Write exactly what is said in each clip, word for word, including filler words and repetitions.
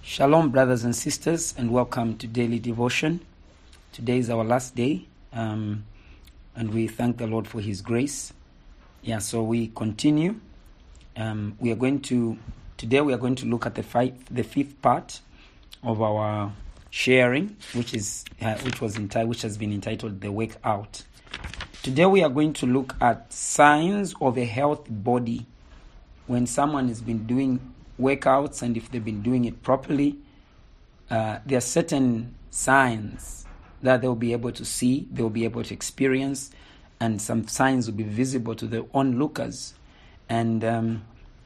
Shalom, brothers and sisters, and welcome to Daily Devotion. Today is our last day, um, and we thank the Lord for His grace. Yeah, so we continue. Um, we are going to today. We are going to look at the five, the fifth part of our sharing, which is uh, which was entitled, which has been entitled "The Wake Out." Today we are going to look at signs of a healthy body. When someone has been doing workouts and if they've been doing it properly, uh, there are certain signs that they'll be able to see, they'll be able to experience, and some signs will be visible to the onlookers. And um,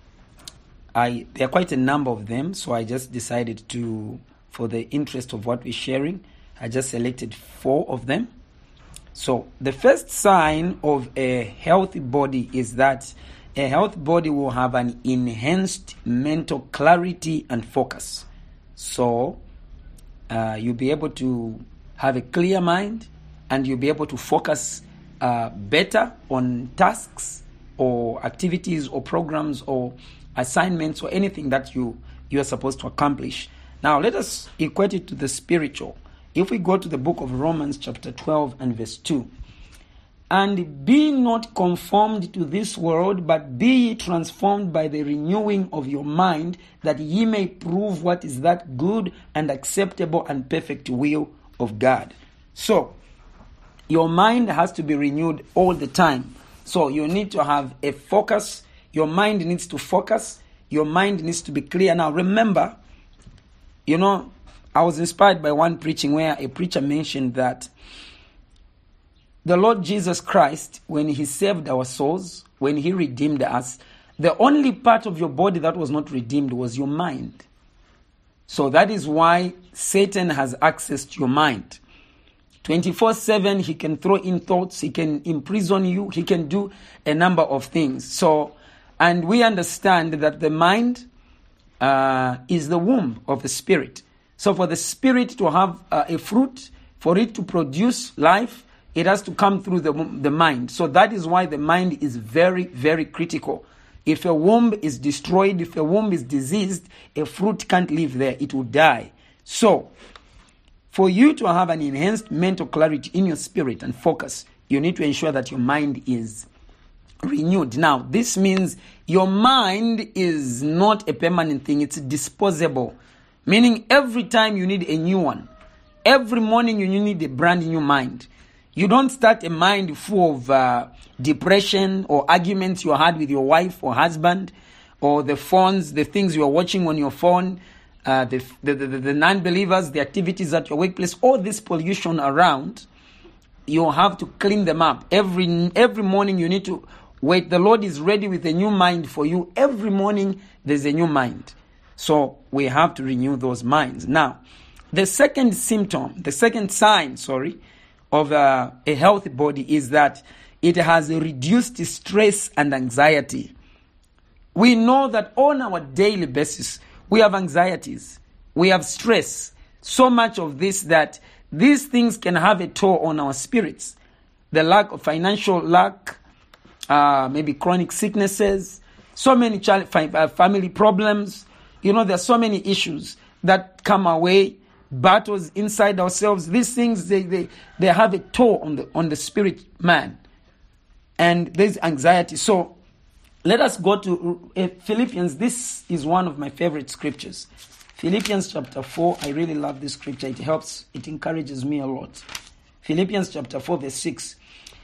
I there are quite a number of them, so I just decided to, for the interest of what we're sharing, I just selected four of them. So the first sign of a healthy body is that a healthy body will have an enhanced mental clarity and focus. So uh, you'll be able to have a clear mind and you'll be able to focus uh, better on tasks or activities or programs or assignments or anything that you, you are supposed to accomplish. Now let us equate it to the spiritual. If we go to the book of Romans chapter twelve and verse two, and be not conformed to this world, but be ye transformed by the renewing of your mind, that ye may prove what is that good and acceptable and perfect will of God. So, your mind has to be renewed all the time. So, you need to have a focus. Your mind needs to focus. Your mind needs to be clear. Now, remember, you know, I was inspired by one preaching where a preacher mentioned that the Lord Jesus Christ, when He saved our souls, when He redeemed us, the only part of your body that was not redeemed was your mind. So that is why Satan has access to your mind. twenty-four seven, he can throw in thoughts, he can imprison you, he can do a number of things. So, and we understand that the mind uh, is the womb of the spirit. So for the spirit to have uh, a fruit, for it to produce life, it has to come through the, the mind. So that is why the mind is very, very critical. If a womb is destroyed, if a womb is diseased, a fruit can't live there. It will die. So, for you to have an enhanced mental clarity in your spirit and focus, you need to ensure that your mind is renewed. Now, this means your mind is not a permanent thing. It's disposable. Meaning every time you need a new one. Every morning you need a brand new mind. You don't start a mind full of uh, depression or arguments you had with your wife or husband, or the phones, the things you are watching on your phone, uh, the, the, the, the non-believers, the activities at your workplace, all this pollution around. You have to clean them up. Every, every morning you need to wait. The Lord is ready with a new mind for you. Every morning there's a new mind. So we have to renew those minds. Now, the second symptom, the second sign, sorry, of uh, a healthy body is that it has a reduced stress and anxiety. We know that on our daily basis, we have anxieties, we have stress, so much of this that these things can have a toll on our spirits. The lack of financial lack, uh, maybe chronic sicknesses, so many child, family problems. You know, there are so many issues that come our way. Battles inside ourselves. These things, they, they, they have a toll on the on the spirit man. And there's anxiety. So let us go to uh, Philippians. This is one of my favorite scriptures. Philippians chapter four. I really love this scripture. It helps, it encourages me a lot. Philippians chapter four verse six.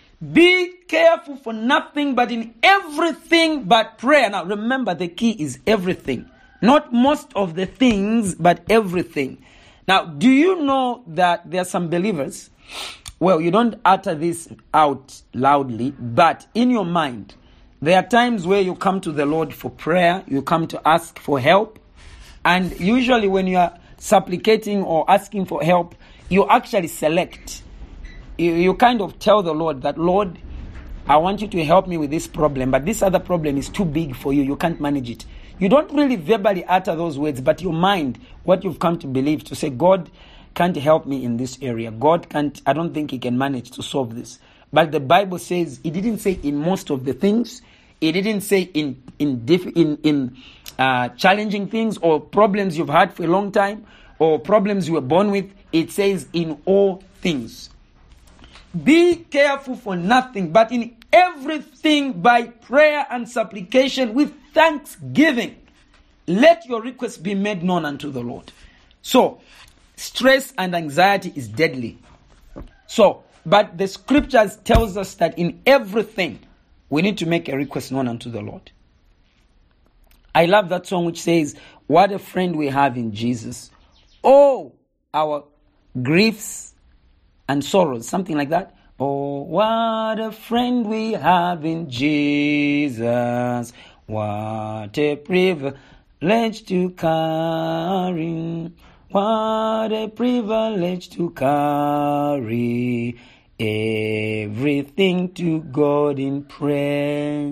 Be careful for nothing, but in everything but prayer. Now remember, the key is everything. Not most of the things, but everything. Now, do you know that there are some believers, well, you don't utter this out loudly, but in your mind, there are times where you come to the Lord for prayer, you come to ask for help, and usually when you are supplicating or asking for help, you actually select. You, you kind of tell the Lord that, Lord, I want you to help me with this problem, but this other problem is too big for you, you can't manage it. You don't really verbally utter those words, but your mind, what you've come to believe, to say, God can't help me in this area. God can't, I don't think He can manage to solve this. But the Bible says, it didn't say in most of the things. It didn't say in in diff- in in uh, challenging things or problems you've had for a long time or problems you were born with. It says in all things. Be careful for nothing, but in everything by prayer and supplication with thanksgiving, let your requests be made known unto the Lord. So, stress and anxiety is deadly. So, but the scriptures tells us that in everything, we need to make a request known unto the Lord. I love that song which says, what a friend we have in Jesus. Oh, our griefs and sorrows, something like that. Oh, what a friend we have in Jesus. What a privilege to carry. What a privilege to carry everything to God in prayer.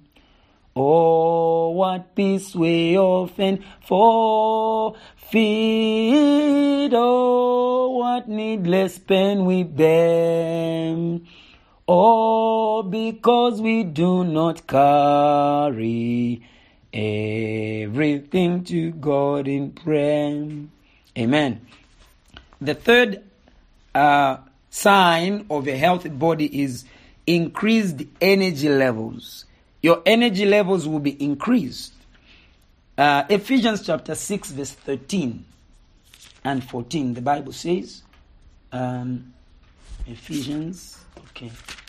Oh, what peace we often forfeit. Oh, what needless pain we bear. Oh, because we do not carry everything to God in prayer. Amen. The third uh, sign of a healthy body is increased energy levels. Your energy levels will be increased. Uh, Ephesians chapter six verse thirteen and fourteen. The Bible says, um, Ephesians, okay.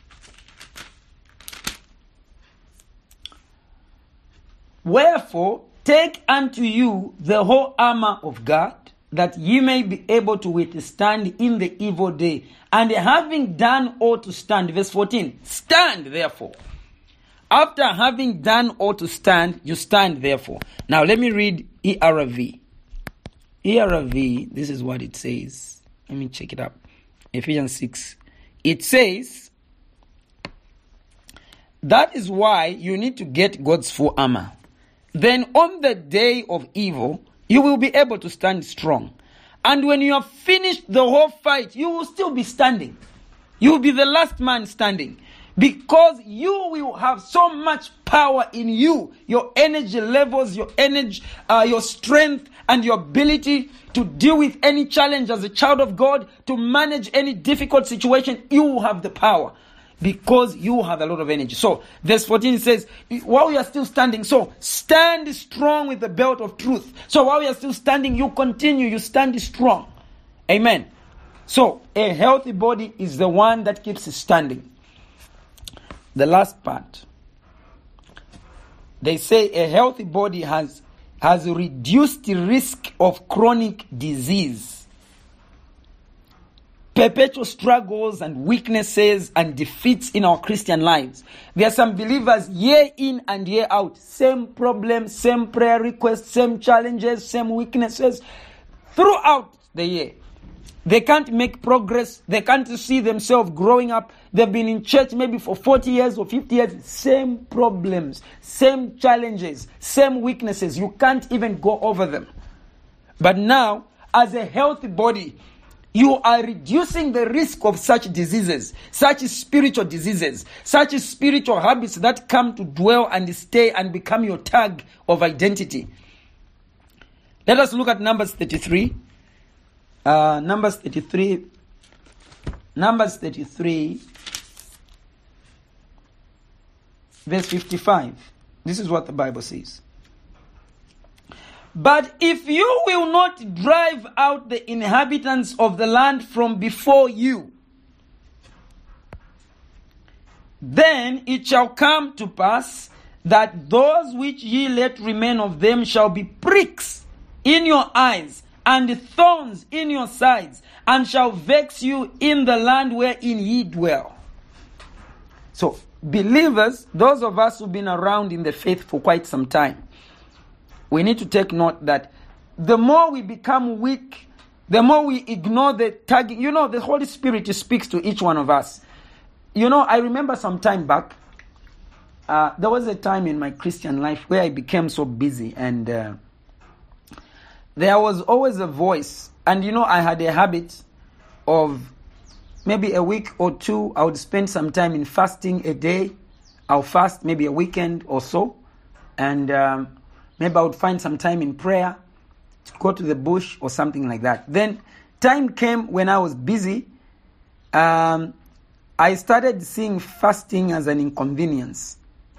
Wherefore, take unto you the whole armor of God, that ye may be able to withstand in the evil day. And having done all to stand, verse fourteen, stand therefore. After having done all to stand, you stand therefore. Now let me read E R V. E R V, this is what it says. Let me check it up. Ephesians six. It says, that is why you need to get God's full armor. Then on the day of evil, you will be able to stand strong. And when you have finished the whole fight, you will still be standing. You will be the last man standing. Because you will have so much power in you, your energy levels, your energy, uh, your strength, and your ability to deal with any challenge as a child of God, to manage any difficult situation. You will have the power because you have a lot of energy. So, verse fourteen says, while you are still standing, so stand strong with the belt of truth. So, while you are still standing, you continue, you stand strong. Amen. So, a healthy body is the one that keeps standing. The last part. They say a healthy body has, has reduced the risk of chronic disease, perpetual struggles and weaknesses and defeats in our Christian lives. There are some believers year in and year out, same problems, same prayer requests, same challenges, same weaknesses throughout the year. They can't make progress. They can't see themselves growing up. They've been in church maybe for forty years or fifty years. Same problems, same challenges, same weaknesses. You can't even go over them. But now, as a healthy body, you are reducing the risk of such diseases, such spiritual diseases, such spiritual habits that come to dwell and stay and become your tag of identity. Let us look at Numbers thirty-three. Uh, Numbers thirty-three, Numbers thirty-three, verse fifty-five. This is what the Bible says. But if you will not drive out the inhabitants of the land from before you, then it shall come to pass that those which ye let remain of them shall be pricks in your eyes, and thorns in your sides, and shall vex you in the land wherein ye dwell. So, believers, those of us who've been around in the faith for quite some time, we need to take note that the more we become weak, the more we ignore the tagging. You know, the Holy Spirit speaks to each one of us. You know, I remember some time back, uh, there was a time in my Christian life where I became so busy, and uh, there was always a voice. And you know, I had a habit of maybe a week or two, I would spend some time in fasting a day. I'll fast maybe a weekend or so, and um, maybe I would find some time in prayer to go to the bush or something like that. Then time came when I was busy. Um, I started seeing fasting as an inconvenience.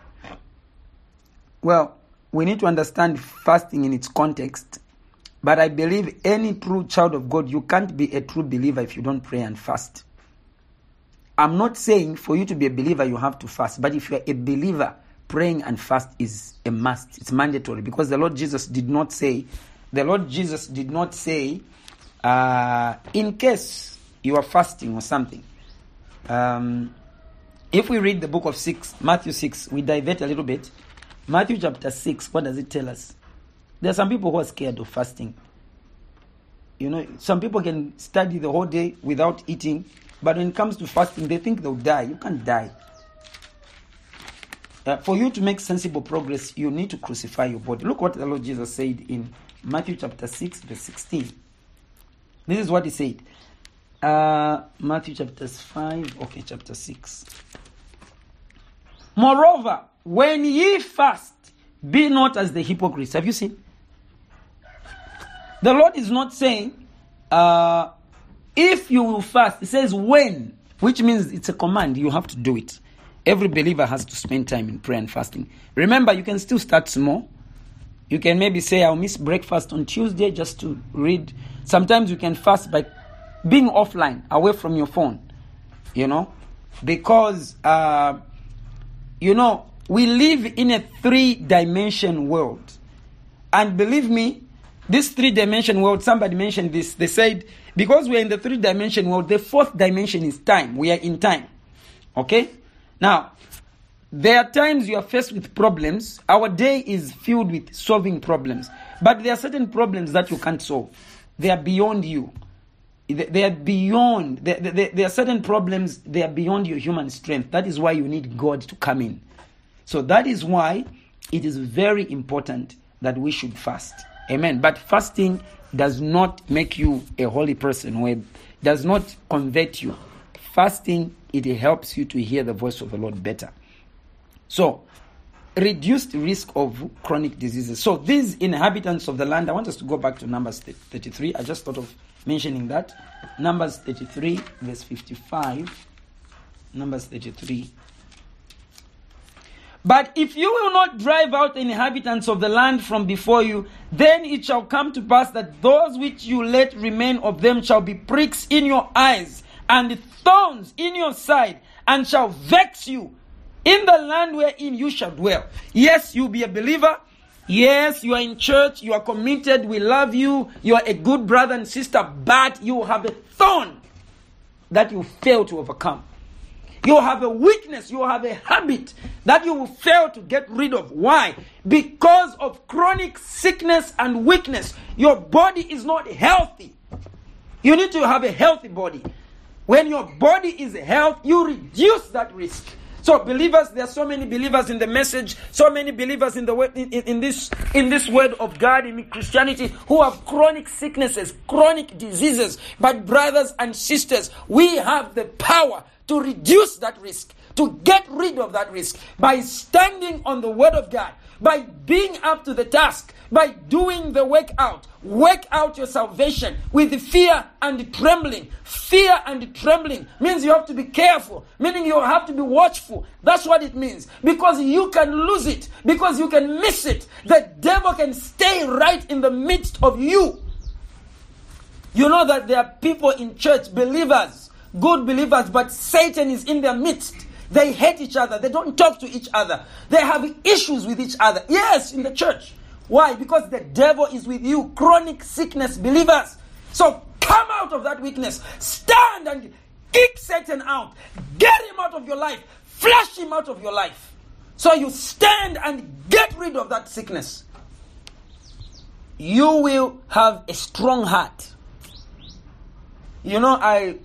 Well, we need to understand fasting in its context. But I believe any true child of God, you can't be a true believer if you don't pray and fast. I'm not saying for you to be a believer, you have to fast. But if you're a believer, praying and fast is a must. It's mandatory, because the Lord Jesus did not say, the Lord Jesus did not say, uh, in case you are fasting or something. Um, if we read the book of six, Matthew six, we divert a little bit. Matthew chapter six, what does it tell us? There are some people who are scared of fasting. You know, some people can study the whole day without eating, but when it comes to fasting, they think they'll die. You can't die. Uh, for you to make sensible progress, you need to crucify your body. Look what the Lord Jesus said in Matthew chapter six, verse sixteen. This is what he said. Uh, Matthew chapter five, okay, chapter six. Moreover, when ye fast, be not as the hypocrites. Have you seen? The Lord is not saying, uh, if you will fast. It says when, which means it's a command. You have to do it. Every believer has to spend time in prayer and fasting. Remember, you can still start small. You can maybe say, I'll miss breakfast on Tuesday just to read. Sometimes you can fast by being offline, away from your phone. You know, because, uh, you know, we live in a three-dimension world. And believe me, this three-dimension world, somebody mentioned this. They said, because we're in the three-dimension world, the fourth dimension is time. We are in time. Okay? Now, there are times you are faced with problems. Our day is filled with solving problems. But there are certain problems that you can't solve. They are beyond you. They are beyond. There are certain problems, they are beyond your human strength. That is why you need God to come in. So that is why it is very important that we should fast. Amen. But fasting does not make you a holy person, or does not convert you. Fasting, it helps you to hear the voice of the Lord better. So, reduced risk of chronic diseases. So these inhabitants of the land, I want us to go back to Numbers thirty-three. I just thought of mentioning that. Numbers thirty-three, verse fifty-five. Numbers thirty-three. But if you will not drive out the inhabitants of the land from before you, then it shall come to pass that those which you let remain of them shall be pricks in your eyes and thorns in your side, and shall vex you in the land wherein you shall dwell. Yes, you'll be a believer. Yes, you are in church. You are committed. We love you. You are a good brother and sister. But you have a thorn that you fail to overcome. You have a weakness. You have a habit that you will fail to get rid of. Why? Because of chronic sickness and weakness. Your body is not healthy. You need to have a healthy body. When your body is healthy, you reduce that risk. So believers, there are so many believers in the message, so many believers in the in, in, in this in this word of God in Christianity who have chronic sicknesses, chronic diseases. But brothers and sisters, we have the power to reduce that risk, to get rid of that risk by standing on the word of God, by being up to the task, by doing the work out. Work out your salvation with fear and trembling. Fear and trembling means you have to be careful, meaning you have to be watchful. That's what it means. Because you can lose it, because you can miss it. The devil can stay right in the midst of you. You know that there are people in church, believers, good believers, but Satan is in their midst. They hate each other. They don't talk to each other. They have issues with each other. Yes, in the church. Why? Because the devil is with you. Chronic sickness believers. So come out of that weakness. Stand and kick Satan out. Get him out of your life. Flush him out of your life. So you stand and get rid of that sickness. You will have a strong heart. You know, I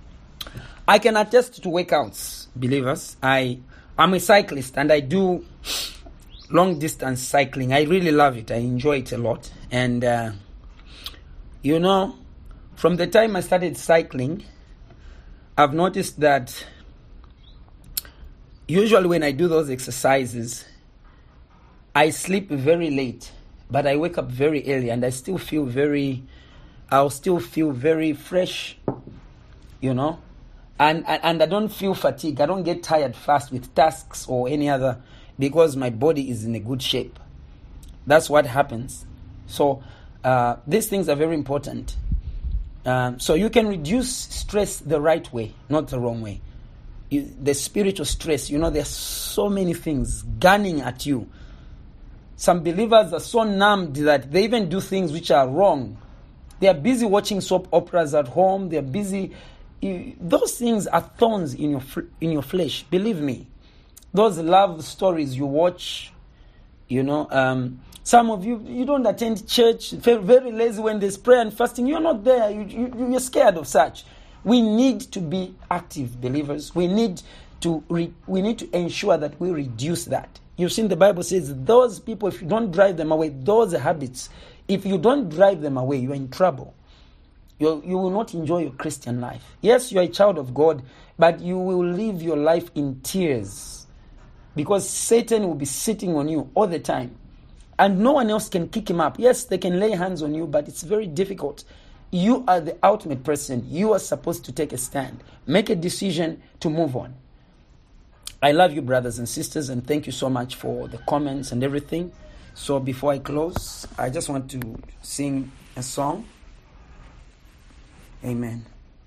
I can attest to workouts, believers. I I'm a cyclist and I do long distance cycling. I really love it. I enjoy it a lot. And, uh, you know, from the time I started cycling, I've noticed that usually when I do those exercises, I sleep very late, but I wake up very early, and I still feel very, I'll still feel very fresh, you know, and, and, and I don't feel fatigue. I don't get tired fast with tasks or any other, because my body is in a good shape. That's what happens. So uh, these things are very important. Um, so you can reduce stress the right way, not the wrong way. You, the spiritual stress, you know, there's so many things gunning at you. Some believers are so numbed that they even do things which are wrong. They are busy watching soap operas at home. They are busy. You, those things are thorns in your in your flesh. Believe me. Those love stories you watch, you know, um, some of you, you don't attend church, very, very lazy when there's prayer and fasting. You're not there. You, you, you're scared of such. We need to be active believers. We need to re, we need to ensure that we reduce that. You've seen the Bible says those people, if you don't drive them away, those habits, if you don't drive them away, you're in trouble. You you will not enjoy your Christian life. Yes, you're a child of God, but you will live your life in tears, because Satan will be sitting on you all the time, and no one else can kick him up. Yes, they can lay hands on you, but it's very difficult. You are the ultimate person. You are supposed to take a stand, make a decision to move on. I love you, brothers and sisters, and thank you so much for the comments and everything. So before I close, I just want to sing a song. Amen.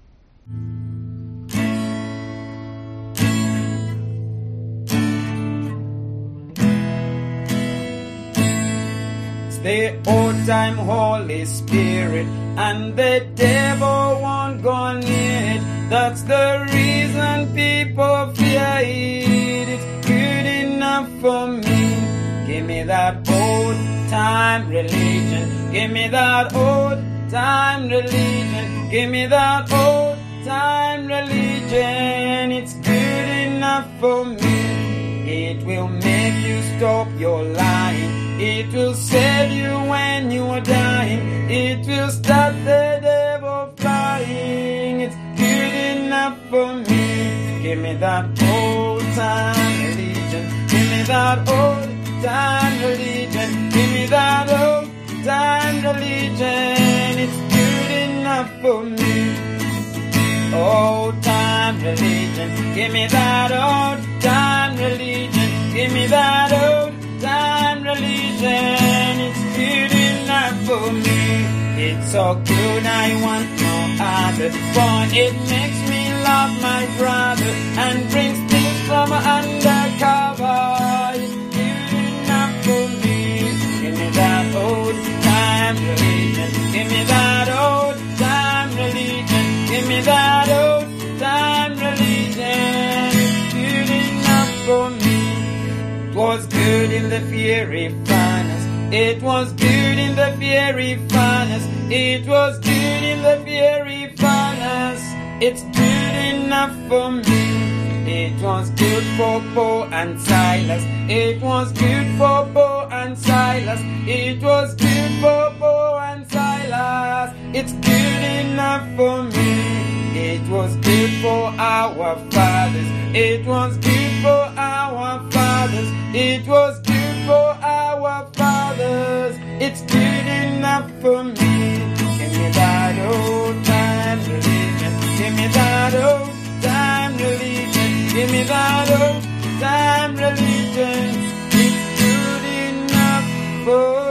Stay all time, Holy Spirit, and the devil won't go near it. That's the reason people fear it. It's good enough for me. Give me that old time religion. Give me that old time religion. Give me that old time religion. It's good enough for me. It will make you stop your lying. It will save you when you are dying. It will stop the devil flying. It's good enough for me. Give me that old time religion. Give me that old time religion. Give me that old time religion. It's good enough for me. Old time religion. Give me that old time religion. Give me that old time religion. It's good enough for me. It's so good, I want no other, for it makes me love my brother and brings things from undercover. It's good enough for me. Give me that old time religion. Give me that old time religion. Give me that old time religion. It's good enough for me. It was good in the fiery furnace. It was good in the fiery furnace. It was good in the fiery furnace. It's good enough for me. It was good for Paul and Silas. It was good for Paul and Silas. It was good for Paul and Silas. It's good enough for me. It was good for our fathers. It was good for our fathers. It was good for our fathers. It's good enough for me. Give me that old time religion. Give me that old time religion. Give me that old time religion. It's good enough for